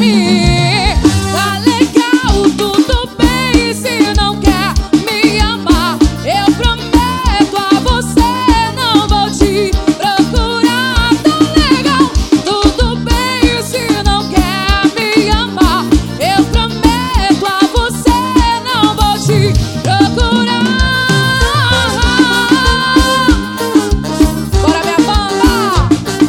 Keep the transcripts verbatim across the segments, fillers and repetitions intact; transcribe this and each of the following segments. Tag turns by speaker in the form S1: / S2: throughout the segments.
S1: mim. Tá legal, tudo bem, e se não quer me amar, eu prometo a você, não vou te procurar. Tá legal, tudo bem, e se não quer me amar, eu prometo a você, não vou te procurar. Bora, minha banda!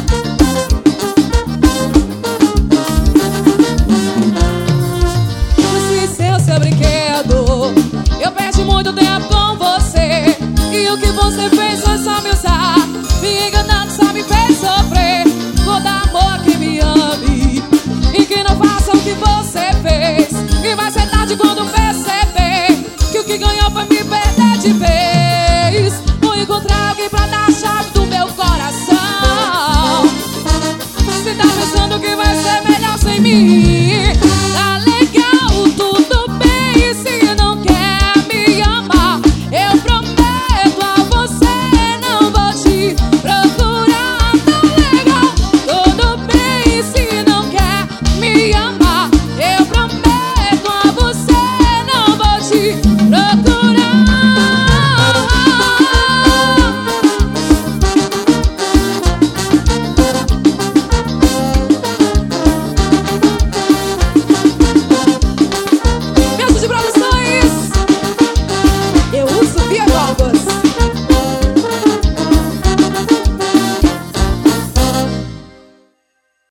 S1: Esse seu, seu brinquedo, eu perdi muito tempo com você, e o que você fez foi só me usar, me enganando, só me fez sofrer. Todo amor que me ame e que não faça o que você fez, e vai ser tarde quando perceber que o que ganhou foi me perder de vez. Vou encontrar alguém pra dar a chave do meu coração. Você tá pensando que vai ser melhor sem mim?